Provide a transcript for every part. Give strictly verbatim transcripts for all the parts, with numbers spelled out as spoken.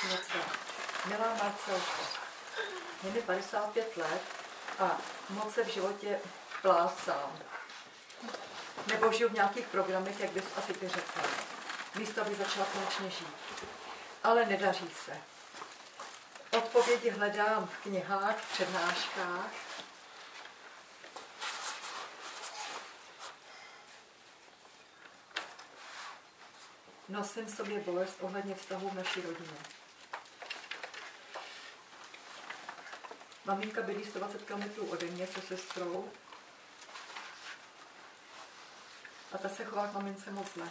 něco. Milá Marcelko, je mi padesát pět let a moc se v životě plácám. Nebo žiju v nějakých programech, jak bys asi ty řekla. Místo, aby začala konečně žít. Ale nedaří se. Odpovědi hledám v knihách, v přednáškách. Nosím v sobě bolest ohledně vztahu v naší rodině. Maminka bydlí sto dvacet kilometrů ode mě se sestrou a ta se chová k mamince moc zle.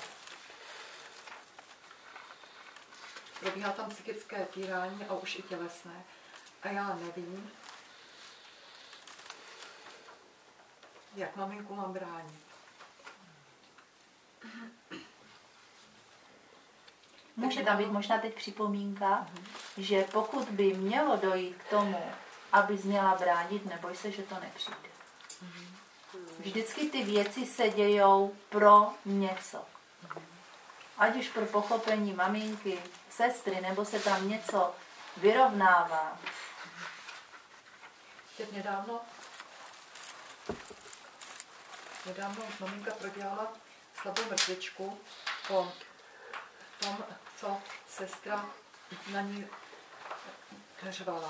Probíhá tam psychické týrání a už i tělesné. A já nevím, jak maminku mám bránit. Může tam být možná teď připomínka, uh-huh. že pokud by mělo dojít k tomu, abys měla bránit, neboj se, že to nepřijde. Uh-huh. Vždycky ty věci se dějou pro něco. Uh-huh. Ať už pro pochopení maminky, sestry, nebo se tam něco vyrovnává. Teď nedávno, nedávno maminka prodělala slabou mrtvičku po tom, co sestra na ní řvala.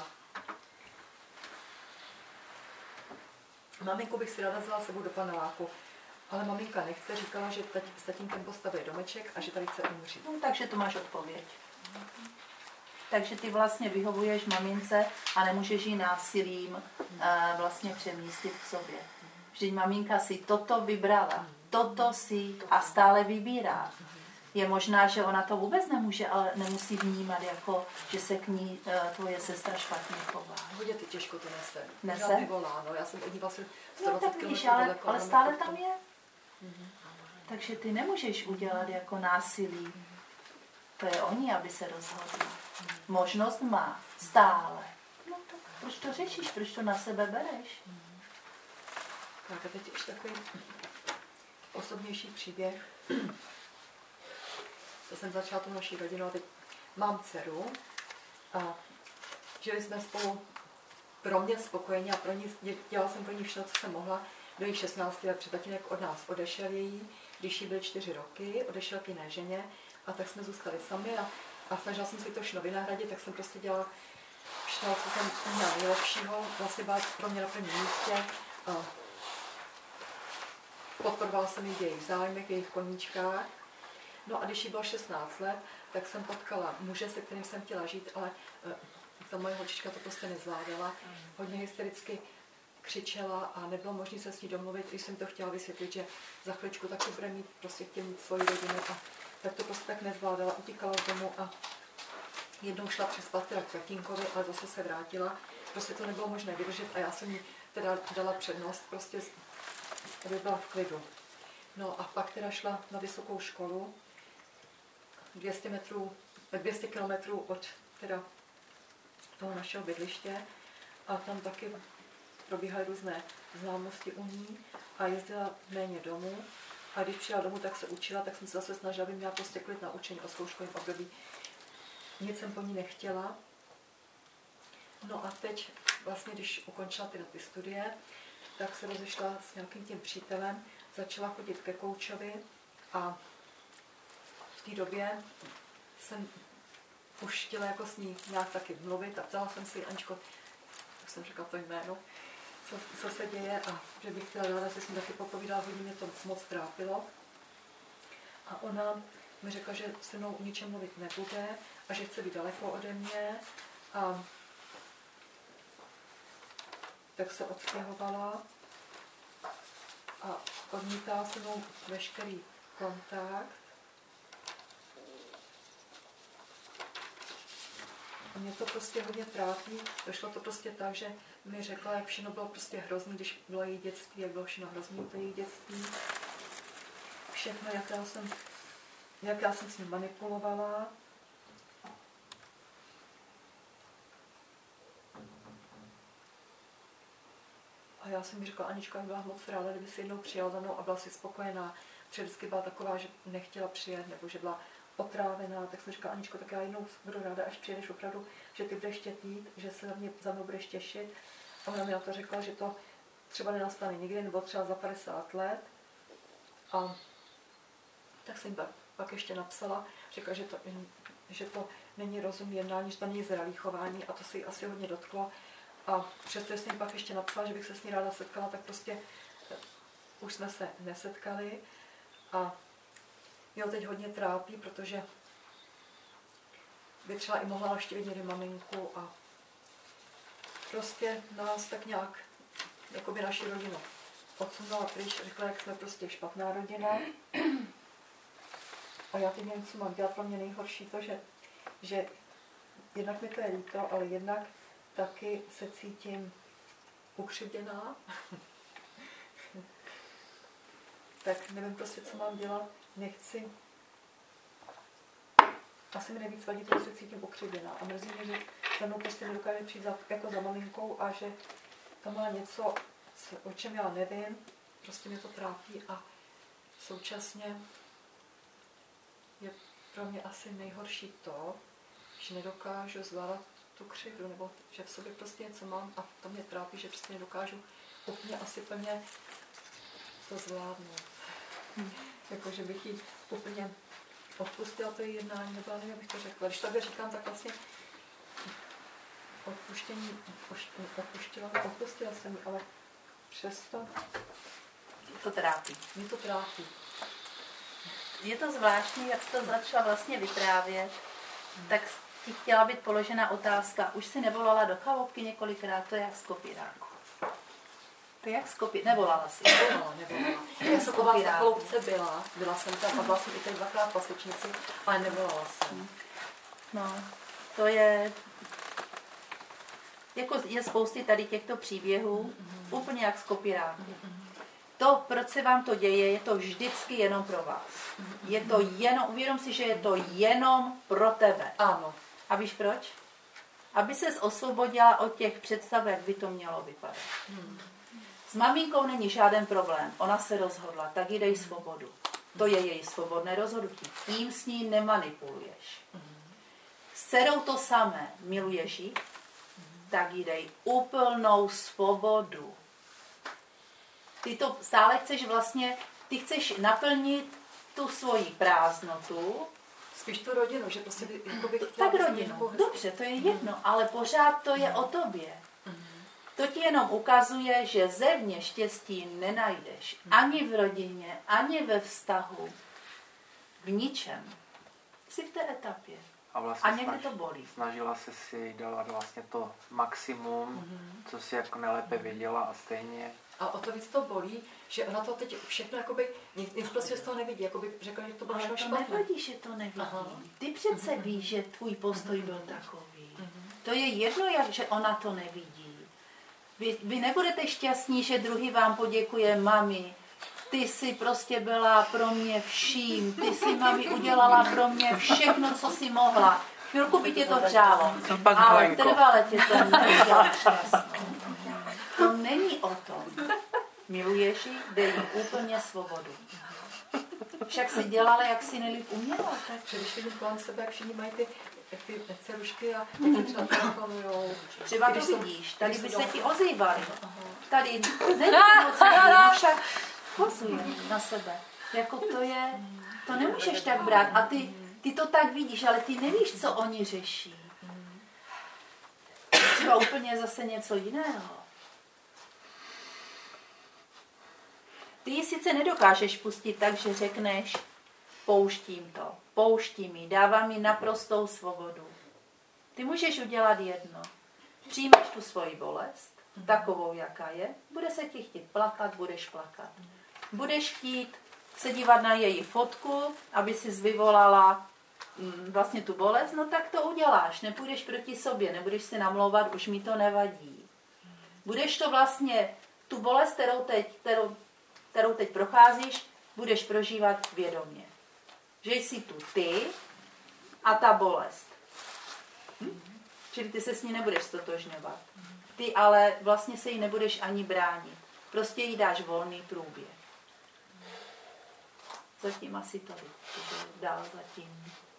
Maminku bych si ráda vzala sebou do paneláku, ale maminka nechce, říkala, že s tatínkem postaví domeček a že tady chce umřít. No, takže to máš odpověď. Takže ty vlastně vyhovuješ mamince a nemůžeš jí násilím uh, vlastně přemístit k sobě. Vždyť maminka si toto vybrala, toto si a stále vybírá. Je možná, že ona to vůbec nemůže, ale nemusí vnímat, jako, že se k ní uh, tvoje sestra špatně chová. Hodně ty těžko to nese. Nese? Já nevolá, no. Já jsem od ní vlastně sto dvacet no, kilometrů ale, daleko. ale stále tam je. Mm-hmm. Takže ty nemůžeš udělat jako násilí. To je oni, aby se rozhodli. Možnost má. Stále. No tak proč to řešíš? Proč to na sebe bereš? Tak a teď ještě takový osobnější příběh. To jsem začala tu naší rodinu a teď mám dceru a žili jsme spolu pro mě spokojeně a pro ní, dělala jsem pro ní všechno, co jsem mohla. Do jejich šestnácti let, tatínek od nás odešel její, když jí byly čtyři roky, odešel k jiné ženě a tak jsme zůstali sami a, a snažila jsem si to všechno vynahradit, tak jsem prostě dělala všechno, co jsem měla nejlepšího, vlastně byla pro mě na prvním místě. A podporovala jsem ji v jejich zájmech, v jejich koníčkách. No a když jí bylo šestnáct let, tak jsem potkala muže, se kterým jsem chtěla žít, ale ta moje holčička to prostě nezvládala. Hodně hystericky křičela a nebylo možné se s ní domluvit, když jsem to chtěla vysvětlit, že za chvíličku taky bude mít, prostě chtěl mít svoji rodinu a tak to prostě tak nezvládala, utíkala z domu a jednou šla přes patera k tatínkovi, ale zase se vrátila. Prostě to nebylo možné vydržet a já jsem jí teda dala přednost, prostě, aby byla v klidu. No a pak teda šla na vysokou školu, dvě stě metrů, dvě stě kilometrů od teda toho našeho bydliště a tam taky probíhaly různé známosti u ní a jezdila méně domů. A když přijela domů, tak se učila, tak jsem se zase snažila, aby měla prostě klid na učení o zkouškovém období. Nic jsem po ní nechtěla. No a teď vlastně, když ukončila ty, ty studie, tak se rozešla s nějakým tím přítelem, začala chodit ke koučovi a v té době jsem už chtěla jako s ní nějak taky mluvit a ptala jsem si, Aničko, tak jsem řekla to jméno, co, co se děje a že bych chtěla ráda se s ní taky popovídala, hodně mě to moc trápilo. A ona mi řekla, že se mnou o ničem mluvit nebude a že chce být daleko ode mě. A tak se odstěhovala a odmítala se mnou veškerý kontakt. A mě to prostě hodně trápí. Došlo to prostě tak, že mi řekla, jak všechno bylo prostě hrozný, když bylo její dětství, jak bylo všechno hrozný to její dětství. Všechno, jak já jsem, jak já jsem s ním manipulovala. A já jsem mi řekla, Anička, byla moc ráda, kdyby si jednou přijela za mnou a byla si spokojená. Protože vždycky byla taková, že nechtěla přijet, nebo že byla otrávená, tak jsem říkala, Aničko, tak já jednou budu ráda, až přijedeš opravdu, že ty budeš štětít, že se za, mě, za mnou budeš těšit. A ona mi na to řekla, že to třeba nenastane nikdy, nebo třeba za padesát let. A tak jsem pak, pak ještě napsala, řekla, že to, že to není rozum jednání, že to není zralý chování a to se jí asi hodně dotklo. A přesto jsem pak ještě napsala, že bych se s ní ráda setkala, tak prostě už jsme se nesetkali. A mě ho teď hodně trápí, protože by třeba i mohla navštívit někdy maminku a prostě nás tak nějak, jako by naši rodinu odsunula pryč, řekla, jak jsme prostě špatná rodina. A já teď nevím, co mám dělat, pro mě nejhorší to, že, že jednak mi to je líto, ale jednak taky se cítím ukřivděná. Tak nevím prostě, co mám dělat, nechci. Asi mi nejvíc vadí, že se cítím ukřivděná a mrzí mě, že za mnou prostě nedokáže přijít za, jako za maminkou a že to má něco, o čem já nevím, prostě mě to trápí a současně je pro mě asi nejhorší to, že nedokážu zvládat tu křivdu, nebo že v sobě prostě něco mám a to mě trápí, že prostě nedokážu úplně asi plně to zvládnout. Hmm. Jako, že bych jí úplně odpustila to její jednání, nebo nevím, jak bych to řekla. Když takhle říkám, tak vlastně odpuštění, odpuštila, odpustila jsem ji, ale přesto to trápí. Mě to trápí. Je to zvláštní, jak jsi to začala vlastně vyprávět, hmm. tak ti chtěla být položena otázka. Už si nevolala do chaloupky několikrát, to je jak z kopíráku. To je jak z kopí... Nevolala si. No, nevolala. Já jsem u vás na chaloupce byla, byla jsem tam a byla jsem i teď dvakrát v Pasečnici, ale nevolala jsem. No, to je... Jako je spousty tady těchto příběhů, mm-hmm. úplně jak z kopíráku. Mm-hmm. To, proč se vám to děje, je to vždycky jenom pro vás. Mm-hmm. Je to jenom, uvědom si, že je to jenom pro tebe. Ano. A víš proč? Aby ses osvobodila od těch představ, jak by to mělo vypadat. Mm. S maminkou není žádný problém. Ona se rozhodla, tak jí dej svobodu. To je její svobodné rozhodnutí. Tím s ní nemanipuluješ. S dcerou to samé. Miluješ ji? Tak jí dej úplnou svobodu. Ty to stále chceš vlastně, ty chceš naplnit tu svoji prázdnotu. Spíš tu rodinu, že prostě by, jako by tak rodinu, dobře, to je jedno, ale pořád to je o tobě. To ti jenom ukazuje, že zevně štěstí nenajdeš. Ani v rodině, ani ve vztahu. V ničem. Jsi v té etapě. A, vlastně a někdy snaž, to bolí. Snažila se si dát vlastně to maximum, mm-hmm. co si jako nejlépe věděla a stejně. A o to víc to bolí, že ona to teď všechno jakoby, nic prostě z toho nevidí, jakoby řekla, že to bylo všechno špatné. Ale to nevadí, že to nevidí. Aha. Ty přece mm-hmm. víš, že tvůj postoj byl takový. Mm-hmm. To je jedno, jak že ona to nevidí. Vy, vy nebudete šťastní, že druhý vám poděkuje, mami, ty jsi prostě byla pro mě vším, ty jsi, mami, udělala pro mě všechno, co jsi mohla. Chvilku by tě to hřálo, ale trvale tě to neudělá šťastnou. To není o tom. Miluješ ji, dej jí úplně svobodu. Však si dělala, jak si nejlíp uměla. Tak když vidím kolem sebe, jak všichni mají ty, ty cerušky a jak se třeba telefonujou. Třeba to vidíš, tady by se ti ozývali. Tady není moc lidí, však pozuje na sebe. Jako to je, to nemůžeš tak brát. A ty, ty to tak vidíš, ale ty nevíš, co oni řeší. Třeba úplně zase něco jiného. Ty ji sice nedokážeš pustit tak, že řekneš, pouštím to, pouštím ji, dávám jí naprostou svobodu. Ty můžeš udělat jedno. Přijmeš tu svoji bolest, takovou, jaká je, bude se ti chtít plakat, budeš plakat. Budeš chtít se dívat na její fotku, aby si vyvolala mm, vlastně tu bolest, no tak to uděláš. Nepůjdeš proti sobě, nebudeš si namlouvat, už mi to nevadí. Budeš to vlastně, tu bolest, kterou teď, kterou, kterou teď procházíš, budeš prožívat vědomě. Že jsi tu ty a ta bolest. Hm? Čili ty se s ní nebudeš stotožňovat. Ty ale vlastně se jí nebudeš ani bránit. Prostě jí dáš volný průběh. Zatím asi tady. Dál zatím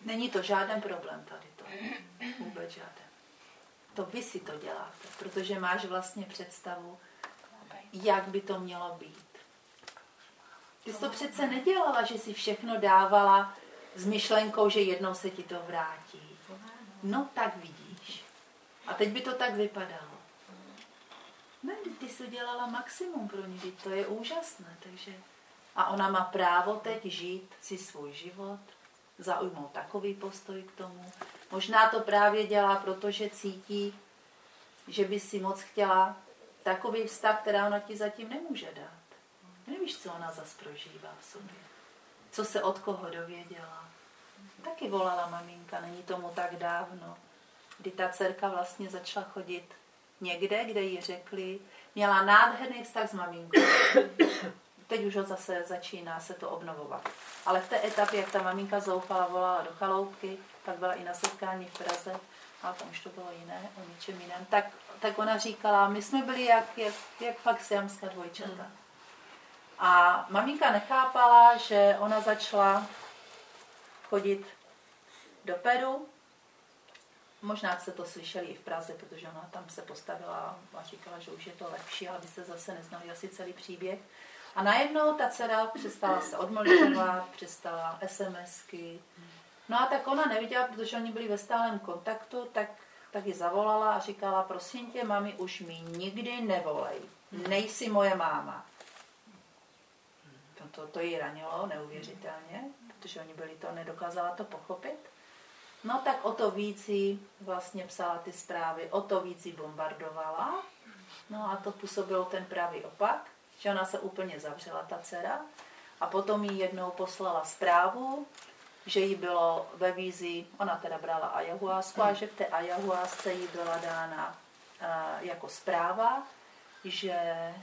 Není to žádný problém tady to. Vůbec žádný. To vy si to děláte, protože máš vlastně představu, jak by to mělo být. Ty jsi to přece nedělala, že si všechno dávala s myšlenkou, že jednou se ti to vrátí. No tak vidíš. A teď by to tak vypadalo. Ne, ty jsi dělala maximum pro ní, to je úžasné. Takže... A ona má právo teď žít si svůj život, zaujmout takový postoj k tomu. Možná to právě dělá, protože cítí, že by si moc chtěla takový vztah, která ona ti zatím nemůže dát. Nevíš, co ona zas prožívá v sobě. Co se od koho dověděla. Taky volala maminka, není tomu tak dávno, kdy ta dcerka vlastně začala chodit někde, kde jí řekli, měla nádherný vztah s maminkou. Teď už ho zase začíná se to obnovovat. Ale v té etapě, jak ta maminka zoufala, volala do chaloupky, pak byla i na setkání v Praze, a tam už to bylo jiné, o ničem jiném, tak, tak ona říkala, my jsme byli jak, jak, jak fakt siamská dvojčata. A maminka nechápala, že ona začala chodit do Peru. Možná jste to slyšeli i v Praze, protože ona tam se postavila a říkala, že už je to lepší, ale byste zase neznali asi celý příběh. A najednou ta dcera přestala se odmlčovat, přestala SMSky. No a tak ona neviděla, protože oni byli ve stálém kontaktu, tak, tak ji zavolala a říkala, prosím tě, mami, už mi nikdy nevolej. Nejsi moje máma. To, to jí ranilo neuvěřitelně, protože oni byli to, nedokázala to pochopit. No tak o to víc jí vlastně psala ty zprávy, o to víc jí bombardovala. No a to působilo ten pravý opak, že ona se úplně zavřela, ta dcera. A potom jí jednou poslala zprávu, že jí bylo ve vízi, ona teda brala ayahuasku, a že v té ayahuasce jí byla dána uh, jako zpráva, že,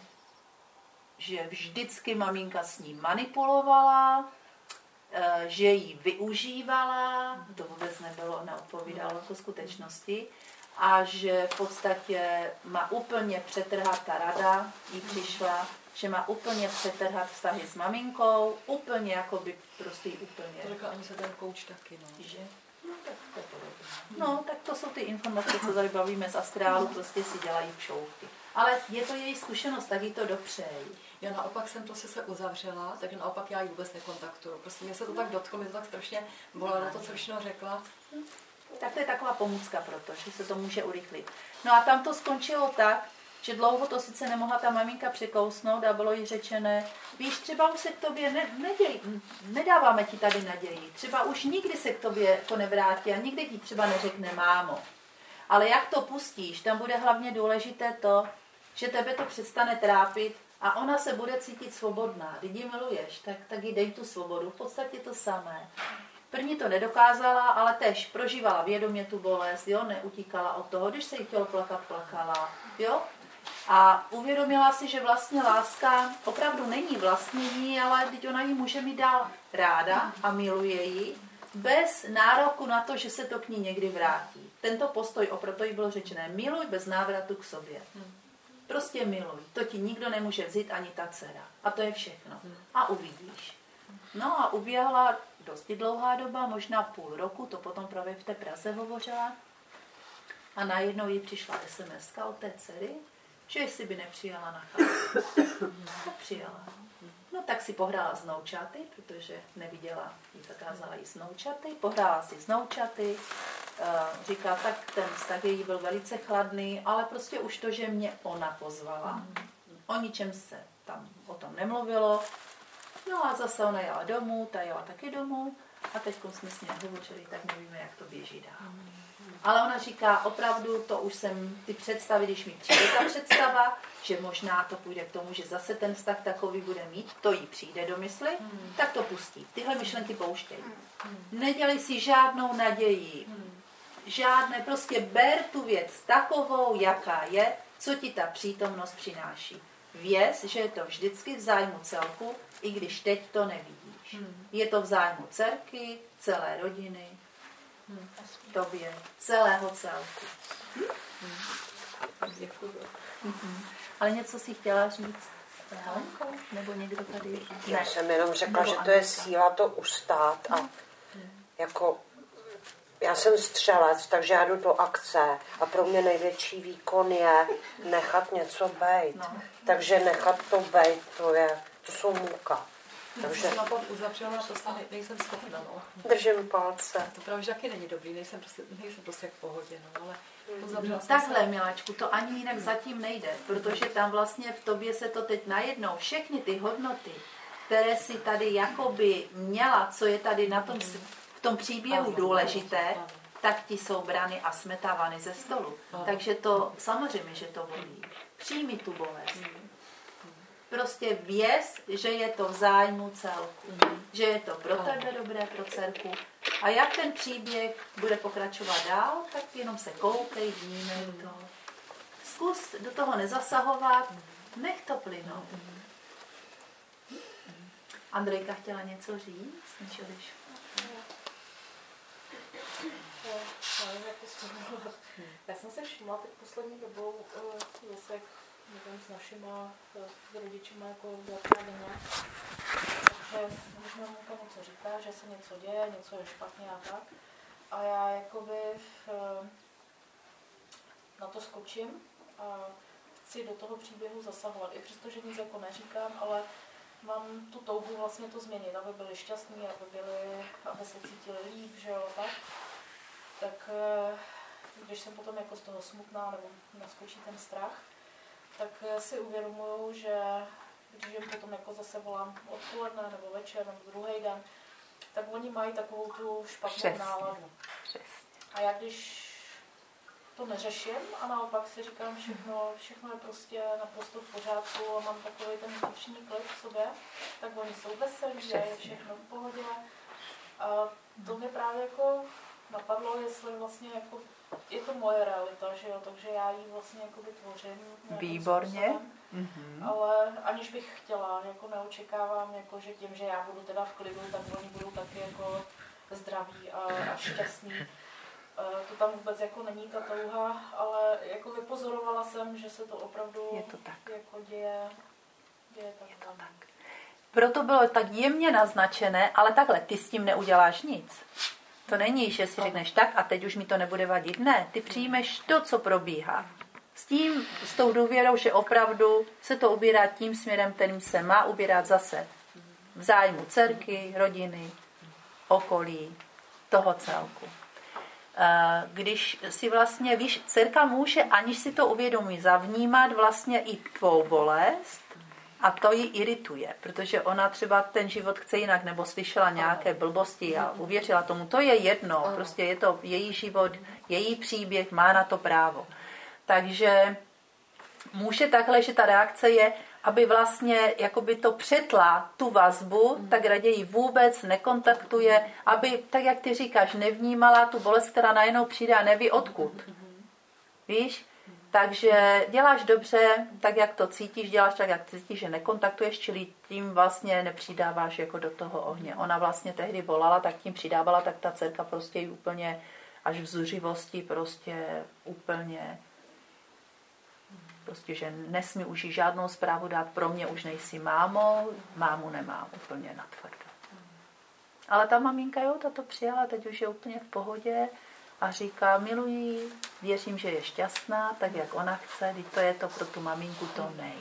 že vždycky maminka s ní manipulovala, uh, že ji využívala, to vůbec nebylo, neodpovídalo jako skutečnosti, a že v podstatě má úplně přetrhat ta rada, jí přišla, že má úplně přetrhat vztahy s maminkou, úplně jako by prostě úplně. To řekla ani se ten kouč taky, no. Že? No, tak to je podobné. No, tak to jsou ty informace, co tady bavíme z astrálu, prostě si dělají pšouvky. Ale je to její zkušenost, tak jí to dopřejí. Já naopak jsem to se uzavřela, takže naopak já ji vůbec nekontaktuju. Prostě mě se to tak dotklo, mě to tak strašně bolelo, to, co všechno řekla. Tak to je taková pomůcka pro to, že se to může urychlit. No a tam to skončilo tak, že dlouho to sice nemohla ta maminka překousnout a bylo jí řečené, víš, třeba už se k tobě ne, nedělí, nedáváme ti tady naději, třeba už nikdy se k tobě to nevrátí a nikdy ti třeba neřekne mámo. Ale jak to pustíš, tam bude hlavně důležité to, že tebe to přestane trápit a ona se bude cítit svobodná. Když ji miluješ, tak, tak jí dej tu svobodu, v podstatě to samé. První to nedokázala, ale tež prožívala vědomě tu bolest, jo, neutíkala od toho, když se jí chtělo plakat, plakala, jo. A uvědomila si, že vlastně láska opravdu není vlastní, ale teď ona ji může mít dál ráda a miluje ji, bez nároku na to, že se to k ní někdy vrátí. Tento postoj, oproto jí bylo řečené, miluj bez návratu k sobě. Prostě miluj. To ti nikdo nemůže vzít, ani ta dcera. A to je všechno. A uvidíš. No a uběhla dosti dlouhá doba, možná půl roku, to potom právě v té Praze hovořila. A najednou jí přišla es em eska od té dcery, že jestli by nepřijala na chatu. Tak přijala. No tak si pohrála s noučaty, protože neviděla, jí zakázala jí s noučaty, pohrála si s noučaty, říká, tak ten vztah její byl velice chladný, ale prostě už to, že mě ona pozvala, o ničem se tam o tom nemluvilo. No a zase ona jela domů, ta jela taky domů a teď jsme s ní hovořili, tak nevíme, jak to běží dál. Ale ona říká, opravdu to už jsem, ty představy, když mi přijde ta představa, že možná to půjde k tomu, že zase ten vztah takový bude mít, to jí přijde do mysli, hmm. tak to pustí. Tyhle myšlenky pouštějí. Hmm. Nedělej si žádnou naději, hmm. žádné, prostě ber tu věc takovou, jaká je, co ti ta přítomnost přináší. Věz, že je to vždycky v zájmu celku, i když teď to nevidíš. Hmm. Je to v zájmu dcerky, celé rodiny, Hmm. tobě, celého celku. Hmm. Děkuji. Hmm. Ale něco si chtěla říct? Helenko? Nebo někdo tady? Já jsem jenom řekla, že to je síla to ustát a hmm. jako Já jsem střelec, takže já jdu do akce a pro mě největší výkon je nechat něco bejt. No. Takže nechat to bejt, to je, to jsou muka. Takže jsem napad uzavřela, to se ne, nejsem schopna, no. Držím palce. To právě taky není dobrý, nejsem prostě, nejsem prostě v pohodě, no, ale uzavřela jsem Takhle, se. miláčku, to ani jinak zatím nejde, protože tam vlastně v tobě se to teď najednou, všechny ty hodnoty, které si tady jakoby měla, co je tady na tom, v tom příběhu důležité, tak ti jsou brány a smetávány ze stolu. Takže to, samozřejmě, že to bolí. Přijmi tu bolest. Prostě věz, že je to v zájmu celku. Že je to pro tebe dobré, pro dcerku. A jak ten příběh bude pokračovat dál, tak jenom se koukej, vnímej do toho. Zkus do toho nezasahovat, nech to plynout. Andrejka chtěla něco říct, než odešla. Já jsem se všimla teď poslední dobou zase, nevím, s našima s rodičima jako velká denně, takže když mi mamka něco říká, že se něco děje, něco je špatně a tak, a já jakoby na to skočím a chci do toho příběhu zasahovat, i přesto, že nic jako neříkám, ale mám tu touhu vlastně to změnit, aby byli šťastní, aby, byli, aby se cítili líp, že jo, tak. Tak když jsem potom jako z toho smutná nebo naskočí ten strach, tak si uvědomuju, že když jim potom jako zase volám odpoledne nebo večer nebo druhý den, tak oni mají takovou tu špatnou Přesně. náladu. Přesně. A já když to neřeším a naopak si říkám, všechno, všechno je prostě naprosto v pořádku a mám takový ten vnitřní klid v sobě, tak oni jsou veselí, že je všechno v pohodě. A to mě právě jako napadlo, jestli vlastně jako je to moje realita, že jo, takže já ji vlastně jako vytvořím. Výborně. Mm-hmm. Ale aniž bych chtěla, jako neočekávám, jako, že tím, že já budu teda v klidu, tak oni budou taky jako zdraví a, a šťastní. To tam vůbec jako není ta touha, ale jako vypozorovala jsem, že se to opravdu je to tak. Jako děje, děje tak. Je to tak. Proto bylo tak jemně naznačené, ale takhle, ty s tím neuděláš nic. To není, že si řekneš tak a teď už mi to nebude vadit. Ne, ty přijmeš to, co probíhá. S tím, s tou důvěrou, že opravdu se to ubírá tím směrem, kterým se má ubírat zase. V zájmu dcerky, rodiny, okolí, toho celku. Když si vlastně, víš, dcerka může, aniž si to uvědomí, zavnímat vlastně i tvou bolest a to ji irituje, protože ona třeba ten život chce jinak, nebo slyšela nějaké blbosti a uvěřila tomu. To je jedno, prostě je to její život, její příběh, má na to právo. Takže může takhle, že ta reakce je, aby vlastně jakoby to přetla tu vazbu, mm. tak raději vůbec nekontaktuje, aby, tak jak ty říkáš, nevnímala tu bolest, která najednou přijde a neví odkud. Mm. Víš? Mm. Takže děláš dobře, tak jak to cítíš, děláš tak, jak cítíš, že nekontaktuješ, čili tím vlastně nepřidáváš jako do toho ohně. Ona vlastně tehdy volala, tak tím přidávala, tak ta dcerka prostě ji úplně až v zuřivosti prostě úplně prostě, že nesmí už jí žádnou zprávu dát, pro mě už nejsi mámou, mámu nemám, úplně natvrdo. Ale ta maminka, jo, ta to přijala, teď už je úplně v pohodě a říká, miluji, věřím, že je šťastná, tak jak ona chce, teď to je to pro tu maminku to nej.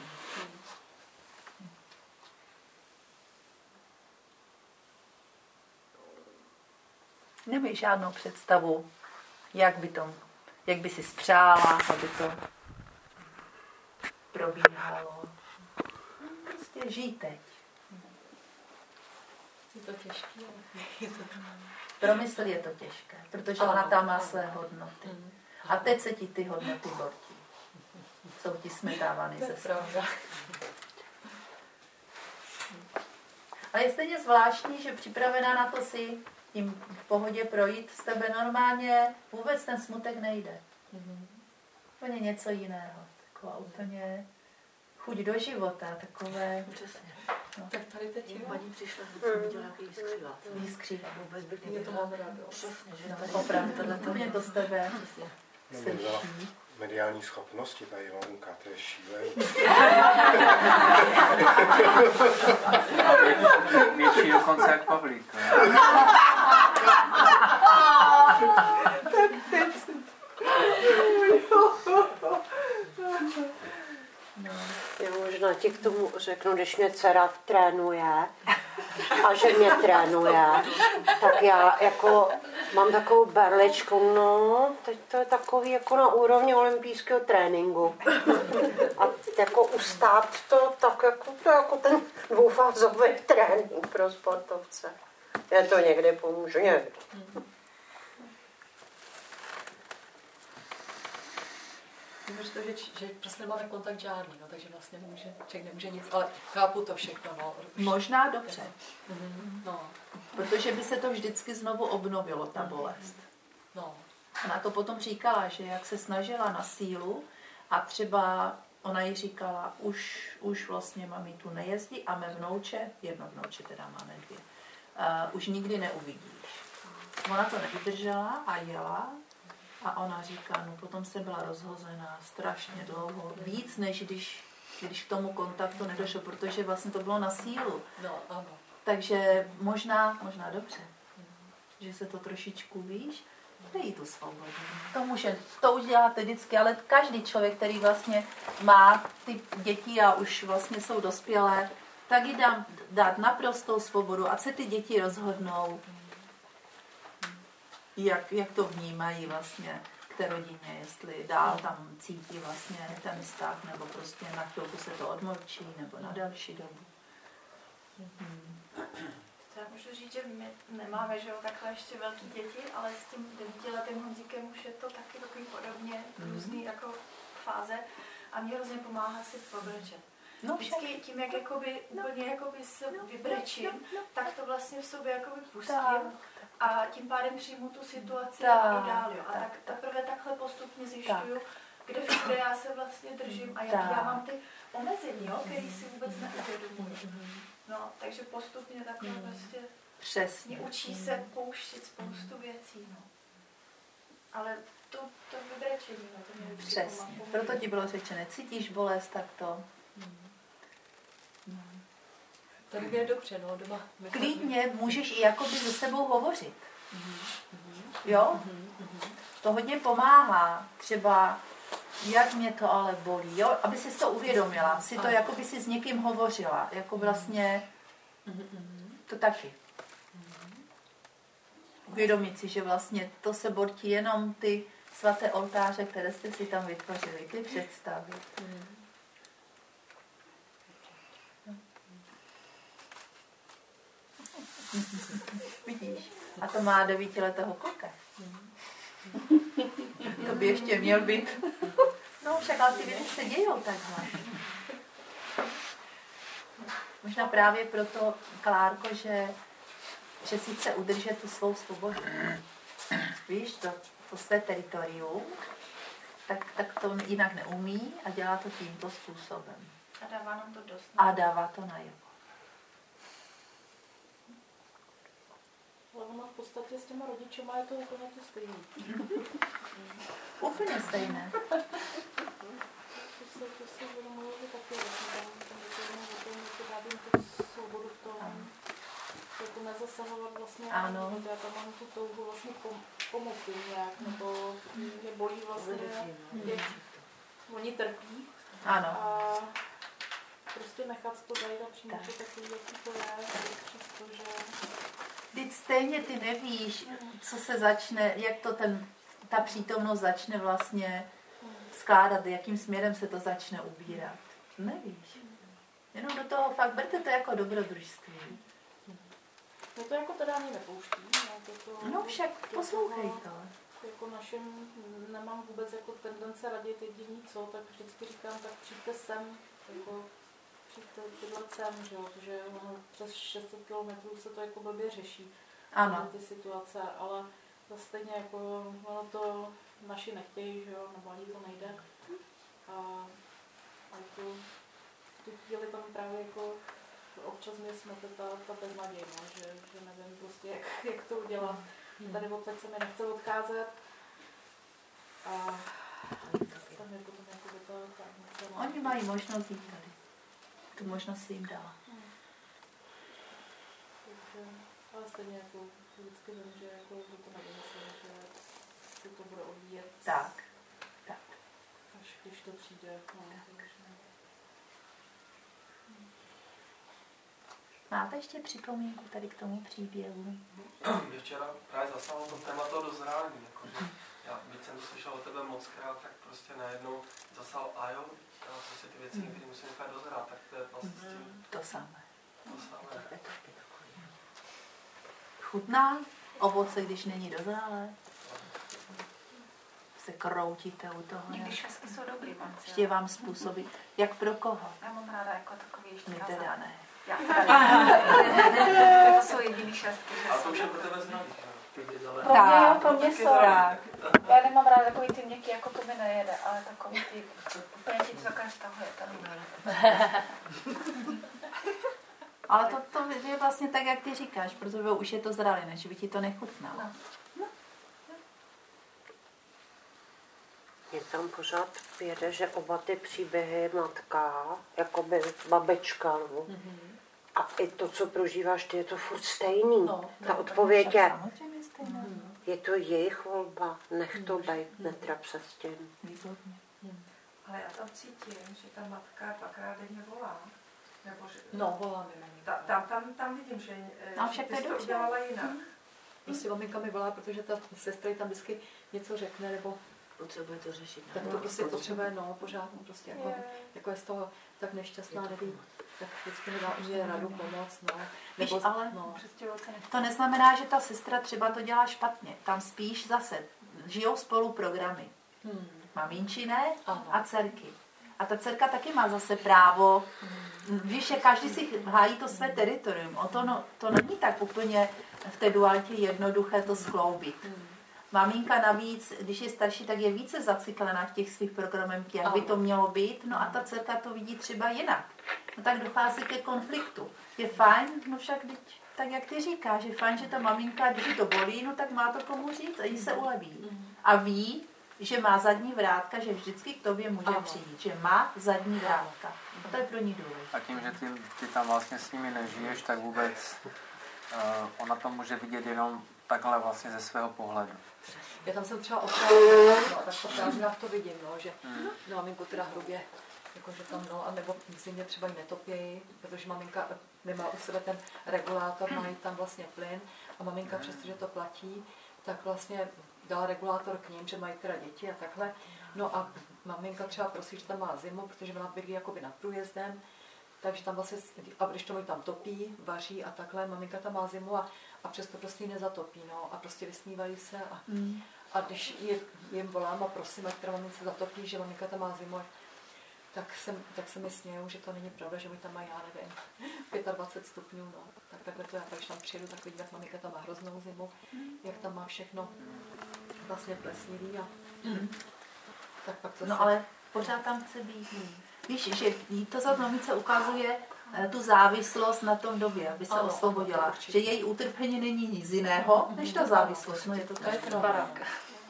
Nemáš žádnou představu, jak by to, jak by si spřála, aby to probíhalo. Prostě žij teď. Je to těžké. Pro mysl je to těžké, protože ona tam má své hodnoty. A teď se ti ty hodnoty bortí. Jsou ti smetávány ze strany. A je stejně zvláštní, že připravená na to si tím v pohodě projít, z tebe normálně vůbec ten smutek nejde. Úplně něco jiného. Taková úplně chuť do života, takové... Přesně. No. Tak tady teď je. Paní přišla, jsem viděla nějaký výskřívat. Výskřívat. Vůbec bych mě to mám rád. Přesně, že No, tady... opravdu, tohle mě to z tebe slyší. Mediální schopnosti, ta Ilonka, to je šílený. Větší dokonce jak Pavlík. ti k tomu řeknu, když mě dcera trénuje a že mě trénuje, tak já jako mám takovou berličku, no, teď to je takový jako na úrovni olympijského tréninku. A jako ustát to, tak jako, to je jako ten dvoufázový trénink pro sportovce. Já to někdy pomůžu, někdy. Protože to, že, že prostě nemáme kontakt žádný, no, takže vlastně nemůže, člověk nemůže nic, ale chápu to všechno. No, možná dobře. Mm-hmm. No. Protože by se to vždycky znovu obnovilo, ta bolest. No. Ona to potom říkala, že jak se snažila na sílu a třeba ona jí říkala, už, už vlastně mami tu nejezdí a mé vnouče, jedno vnouče teda máme dvě, uh, už nikdy neuvidíš. Ona to nevydržela a jela a ona říká, no potom se byla rozhozená strašně dlouho, víc než když, když k tomu kontaktu nedošlo, protože vlastně to bylo na sílu. No, ano. Takže možná, možná dobře, že se to trošičku víš, dej tu svobodu. To může, to už děláte vždycky, ale každý člověk, který vlastně má ty děti a už vlastně jsou dospělé, tak jí dám dát naprostou svobodu, ať se ty děti rozhodnou, jak, jak to vnímají vlastně k té rodině, jestli dál tam cítí vlastně ten vztah, nebo prostě na chvilku se to odmlčí, nebo na další dobu. Hmm. Já můžu říct, že my nemáme, že jo, takhle ještě velký děti, ale s tím devítiletým Honzíkem už je to taky takový podobně různý jako fáze a mě hrozně pomáhá si pobrečet. No, vždycky tím, jak jakoby, no, úplně jakoby se no, vybrečím, no, no, tak to vlastně v sobě jakoby pustím a tím pádem přijmu tu situaci tak, a dál. Jo. A tak teprve takhle postupně zjišťuju, kde všude já se vlastně držím a jak já mám ty omezení, jo, který si vůbec neuvědomuji. No, takže postupně takhle mm. prostě přesně učí se pouštět spoustu věcí, no. Ale to, to vybrečení, no, to mě přesně, proto ti bylo řečené, cítíš bolest, tak to... Mm. Tady je dobře, no, doma. Klidně můžeš i jakoby se sebou hovořit. Mm. Jo? Mm. To hodně pomáhá, třeba jak mě to ale bolí, jo? Aby jsi to uvědomila, si to jako by si s někým hovořila, jako vlastně to taky. Uvědomit si, že vlastně to se bortí jenom ty svaté oltáře, které jste si tam vytvořili, ty představy. Vidíš? A to má devítiletého kluka. To by ještě měl být. No, však ale ty věci se dějou takhle. Možná právě proto, Klárko, že, že si chce udržet tu svou svobodu. Víš, to, to své teritorium, tak, tak to jinak neumí a dělá to tímto způsobem. A dává nám to dost. A dává to najevo. Ale ono v podstatě s těma rodičema je to úplně to stejné. Úplně stejné. To se, to se uvědomuji, že taky že dá jim tu svobodu v tom, jako nezasahovat vlastně. Ano. Já tam mám tu touhu vlastně pomoci nějak, nebo mě bolí vlastně, jak oni trpí. Ano. A prostě nechat to zajít a přijmout to takový, jaký to je, přesto, že... Vždyť stejně ty nevíš, co se začne, jak to ten, ta přítomnost začne vlastně skládat, jakým směrem se to začne ubírat. Nevíš. Jenom do toho fakt berte to jako dobrodružství. No to jako teda ani nepouští. No, to, no však poslouchej to. Jako našem nemám vůbec jako tendence radit jediný co, tak vždycky říkám, tak přijďte sem, jako přijďte tyhle sem, že jo, protože ono přes šest set kilometrů se to jako blbě řeší. Ano. Ty situace, ale to stejně jako ono to naši nechtějí, že jo, nebo ani to nejde. A, a to v tu chvíli tam právě jako občas mě smete ta, ta beznaděj, no, že, že nevím prostě, jak, jak to udělat. Hmm. Tady odsaď se mi nechce odcházet. A tam je potom jako to ta emoce. No. Oni mají možnost jít tady. Tu možnost si jim dala. Hmm. Takže, ale stejně jako vždycky vím, že jako to nevymyslím, že se to bude odvíjet. Tak, tak. Až když to přijde. No, takže... Máte ještě připomínku tady k tomu příběhu? Mě včera právě zasáhlo to téma toho dozrání, jakože já, když jsem to slyšel od tebe moc krát, tak prostě najednou zasal a jo, já prostě ty věci někdy musím nechat dozrát, tak to je vlastně s tím To samé. to samé. Chutná ovoce, když není dozrálé? Se kroutíte u toho. Někdy šestky jsou dobrý, mám si. Ještě vám způsobí. Jak pro koho? Já mám ráda jako takový ještě My kazan. teda ne. Já teda to jsou jediný šestky. A to už je pro tebe zdraví, ty by zalé. Pro mě jo, pro mě jsou. Já nemám ráda takový ty měkký, jako to mi nejede, ale takový ty, úplně ti celkem stahuje. Ale to, to je vlastně tak, jak ty říkáš, protože už je to zralé, než by ti to nechutnalo. No. Mě tam pořád jede, že oba ty příběhy matka, jakoby babička, no. Mm-hmm. A i to, co prožíváš, ty je to furt stejný. No, Ta no, odpověď je, samozřejmě stejná. Mm. je to jejich volba, nech to být, mm. netrap se s tím. Výborně. Mm. Ale já tam cítím, že ta matka dvakrát denně volá. Nebo že, No, volá mi. Ta, tam, tam, tam vidím, že, no, že ty jsi to udělala jinak. Mm. Prostě maminka mi volá, protože ta sestra tam vždycky něco řekne, nebo potřebuje to řešit. Tak to prostě potřebuje, no, pořád, prostě jako, jako je z toho tak nešťastná, nevím, tak vždycky nedá mě radu pomoct, no. Víš, Nebo, ale no. to neznamená, že ta sestra třeba to dělá špatně. Tam spíš zase žijou spolu programy. Hmm. Maminčiné a dcerky. A ta dcerka taky má zase právo, hmm. víš, že každý si hájí to své teritorium. O to, no, to není tak úplně v té dualitě jednoduché to skloubit. Hmm. Maminka navíc, když je starší, tak je více zacyklená v těch svých programech, jak by to mělo být, no a ta dcerka to vidí třeba jinak. No tak dochází ke konfliktu. Je fajn, no však tak jak ty říkáš, je fajn, že ta maminka, když to bolí, no tak má to komu říct a jí se uleví. A ví, že má zadní vrátka, že vždycky k tobě může přijít, že má zadní vrátka. A to je pro ní důležité. A tím, že ty, ty tam vlastně s nimi nežiješ, tak vůbec uh, ona to může vidět jenom takhle vlastně ze svého pohledu. Já tam jsem třeba opravdu, no, tak opravdu to vidím, no, že mm. no, maminku teda hrubě, jakože tam, no, a nebo v zimě třeba ji netopějí, protože maminka nemá u sebe ten regulátor, mají tam vlastně plyn a maminka mm. přestože to platí, tak vlastně dala regulátor k ním, že mají teda děti a takhle. No a maminka třeba prosí, že tam má zimu, protože ona bydlí jakoby nad průjezdem, takže tam vlastně, a když to tam topí, vaří a takhle, maminka tam má zimu a, a přesto prostě ji nezatopí, no, a prostě vysmívají se a, mm. a když je, jim volám a prosím, ať teda mamince zatopí, že maminka tam má zimu, tak, jsem, tak se mi smějou, že to není pravda, že mi tam má, já nevím, dvacet pět stupňů, no, tak takhle to já, když tam přijedu, tak vidím, jak maminka tam má hroznou zimu, jak tam má všechno vlastně plesnivý a mm. tak pak to No se... ale pořád tam chce být. Mm. Víš, že to za mamice ukazuje tu závislost na tom době, aby se ano, osvobodila. Ano, že její utrpení není nic jiného, než ta závislost. No je to tak. Barák.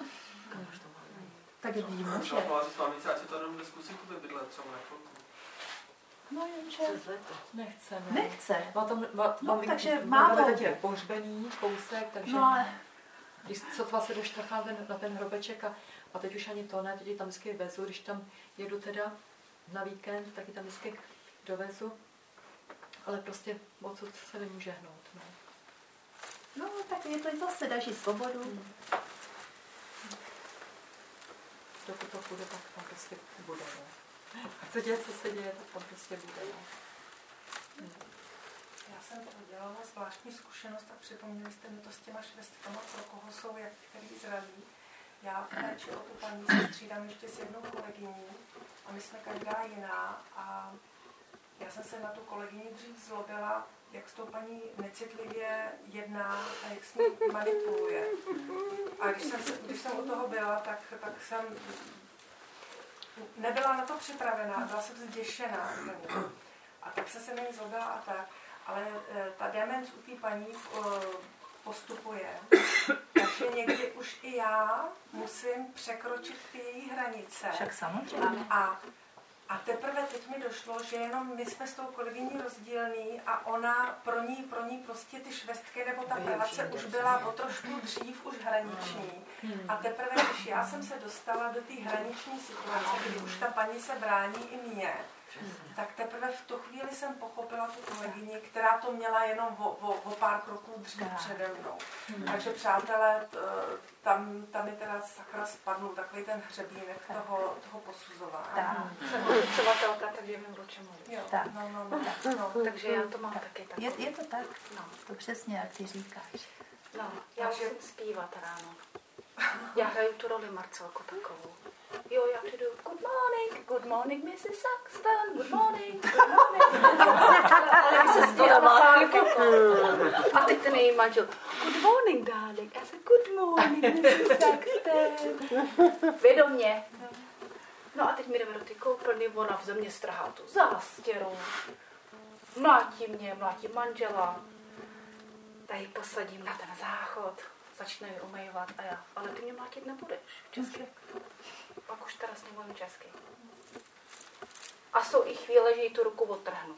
Tak je může. Třeba pohlazit s mamice, ať si to jenom zkusí tu bydlet třeba na chvilku. No jenže nechce, ne? Nechce. Má tam, má, no, mám, takže má to je pohřbený kousek, takže no, ale... když sotva se doštrachá na ten, na ten hrobeček a, a teď už ani to ne, teď tam vždycky vezu, když tam jedu teda na víkend, tak ji tam vždycky dovezu, ale prostě odsud se nemůže hnout. No, no tak je to zase, dáš jí svobodu. Hmm. Dokud to půjde, tak tam prostě bude. No. A co děje, co se děje, tak tam prostě bude. No. Hmm. Já jsem udělala zvláštní zkušenost a připomněli jste mi to s těma švestkama, pro koho jsou jak který zdraví. Já v péči o tu paní se střídám ještě s jednou kolegyní a my jsme každá jiná a já jsem se na tu kolegyni dřív zlobila, jak s tou paní necitlivě jedná a jak s ní manipuluje. A když jsem, se, když jsem u toho byla, tak, tak jsem nebyla na to připravená, byla jsem zděšená. A tak jsem se na ní zlobila a tak. Ale ta demence u té paní postupuje, takže někdy už i já musím překročit ty její hranice. Však samozřejmě. A, a teprve teď mi došlo, že jenom my jsme s tou kolegyní rozdílní a ona pro ní, pro ní prostě ty švestky nebo ta práce už byla o trošku dřív už hraniční. A teprve, když já jsem se dostala do té hraniční situace, kdy už ta paní se brání i mě, Tak teprve v tu chvíli jsem pochopila tu kolegyni, která to měla jenom o, o, o pár kroků dřív přede mnou. Hmm. Takže přátelé, tam, tam mi teda sakra spadnul takový ten hřebínek toho, toho posuzování. Jsem vyučovatelka, takže vím, o čem mluvím. No, no, no, no. Takže já to mám taky tak. Je, je to tak? No. To přesně, jak ty říkáš. No, já takže... musím zpívat ráno. Já hraju tu roli Marcelku takovou. Jo, já přijdu, good morning, good morning, missus Saxton, good morning, good morning. Ale já se zpívám a teď ten její manžel, good morning, darling. Já se, good morning, missus Saxton. Vědomě. No a teď mi jdeme do ty koupelny, ona v země strhá tu zástěru. Mlátí mě, mlátí manžela. Tady posadím na ten záchod. Začne ji umývat a já, ale ty mě mlátit nebudeš česky. Pak už teda s ním mluvím česky. A jsou i chvíle, že jí tu ruku odtrhnu.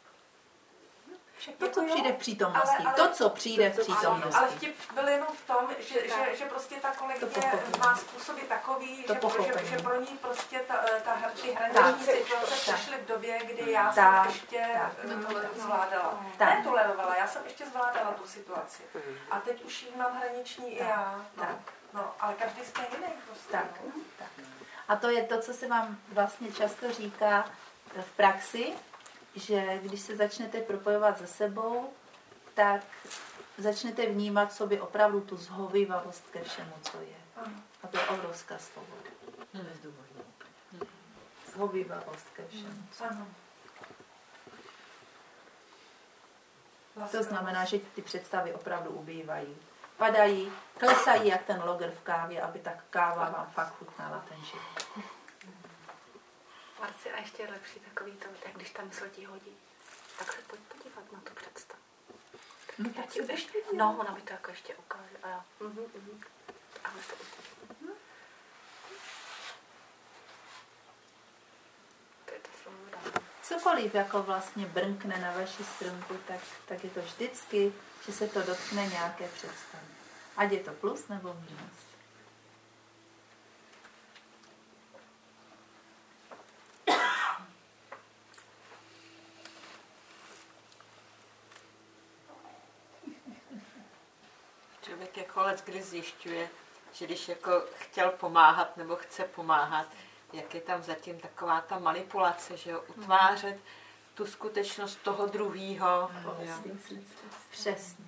To, co přijde v přítomnosti. Ale, ale, to, co přijde v přítomnosti. Ale vtip byl jenom v tom, že, že, že prostě ta kolegyně má způsoby takový, že, že, že pro ní prostě ta, ta, ty hraniční situace přišly v době, kdy já tak, jsem ještě tak, zvládala. Tak. Netolerovala, já jsem ještě zvládala tu situaci. A teď už jí mám hraniční i já. No, no, ale každý jste jiný prostě. Tak, tak. A to je to, co se vám vlastně často říká v praxi, že když se začnete propojovat se sebou, tak začnete vnímat v sobě opravdu tu zhovívavost ke všemu, co je. A to je obrovská svoboda. Zhovívavost ke všemu. To znamená, že ty představy opravdu ubývají. Padají, klesají jak ten loger v kávě, aby ta káva vám fakt chutnala ten život. Marci, a ještě je lepší takový to, jak když ta mysl ti hodí, tak se pojď podívat na tu představu. No, tak ti ještě, no, ona mi to jako ještě ukáže. A já, mhm, mhm. A my to ukáže. To je to svoboda. Cokoliv jako vlastně brnkne na vaši strunku, tak, tak je to vždycky, že se to dotkne nějaké představy. Ať je to plus nebo minus. Člověk jako let kdy zjišťuje, že když jako chtěl pomáhat nebo chce pomáhat, jak je tam zatím taková ta manipulace, že jo, utvářet tu skutečnost toho druhýho. Přesně.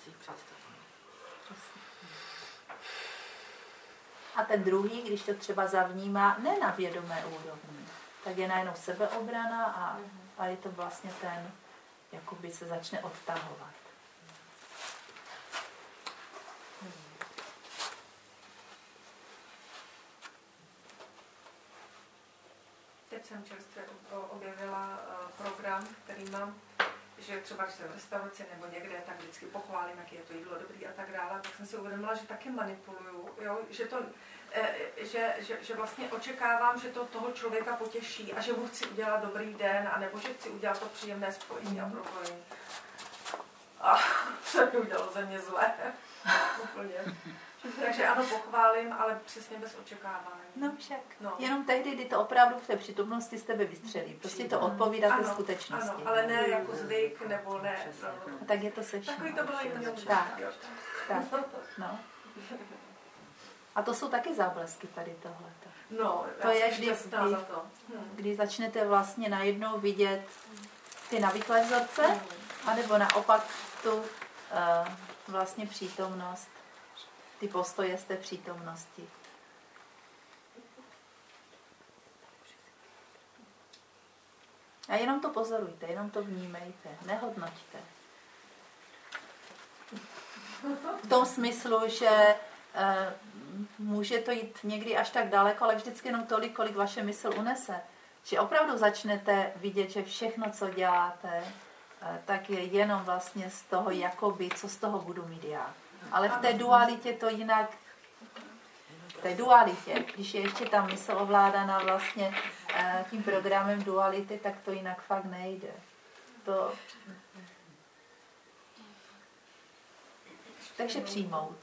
A ten druhý, když to třeba zavnímá, ne na vědomé úrovni, tak je najednou sebeobrana a, a je to vlastně ten, jakoby se začne odtahovat. Teď jsem čerstvě objevila program, který mám, že třeba když jsem v restauraci nebo někde, tak vždycky pochválím, jak je to jídlo dobrý a tak dále. Tak jsem si uvědomila, že taky manipuluju, jo? Že, to, že, že, že vlastně očekávám, že to toho člověka potěší a že mu chci udělat dobrý den, anebo že chci udělat to příjemné spojení a propojení. A se mi udělalo ze mě zlé. Úplně. Takže ano, pochválím, ale přesně bez očekávání. No však. No. Jenom tehdy, kdy to opravdu v té přítomnosti z tebe vystřelí. Prostě to odpovídá té skutečnosti. Ano, ale ne jako zvyk, nebo ne. No. Tak je to se vším. Takový to bylo i mě. Tak, tak, no. A to jsou taky záblesky tady tohleto. No, to je, kdy, kdy, kdy začnete vlastně najednou vidět ty navyklé vzorce, anebo naopak tu uh, vlastně přítomnost, ty postoje z té přítomnosti. A jenom to pozorujte, jenom to vnímejte, nehodnoťte. V tom smyslu, že e, může to jít někdy až tak daleko, ale vždycky jenom tolik, kolik vaše mysl unese. Že opravdu začnete vidět, že všechno, co děláte, e, tak je jenom vlastně z toho jakoby, co z toho budu mít já. Ale v té dualitě to jinak, v té dualitě, když je ještě ta mysl ovládaná vlastně e, tím programem duality, tak to jinak fakt nejde. To... Takže přijmout.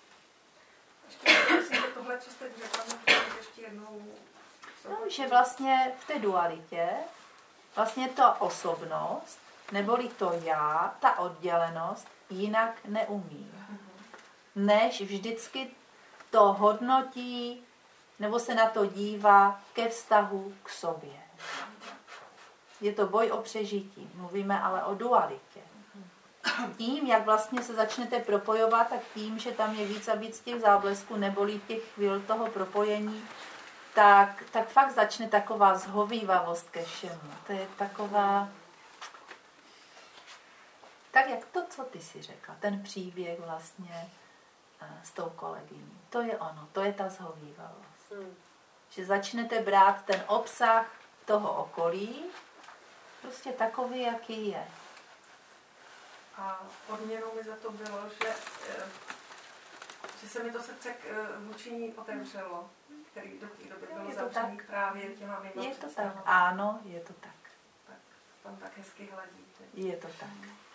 Tohle, co jste řekla, ještě jednou... No, že vlastně v té dualitě vlastně ta osobnost, neboli to já, ta oddělenost, jinak neumí. Než vždycky to hodnotí, nebo se na to dívá ke vztahu k sobě. Je to boj o přežití. Mluvíme ale o dualitě. Tím, jak vlastně se začnete propojovat, tak tím, že tam je víc a víc těch záblesků, neboli těch chvíl toho propojení, tak, tak fakt začne taková zhovívavost ke všemu. To je taková... Tak jak to, co ty si řekla, ten příběh vlastně s tou kolegyní. To je ono, to je ta zhovívavost. Hmm. Že začnete brát ten obsah toho okolí, prostě takový, jaký je. A odměnou mi za to bylo, že, že se mi to srdce vůči ní otevřelo, který do té doby bylo zavřený právě těma mimo Je to tak, ano, je to tak. Tak tam tak hezky hladíte. Je to tak.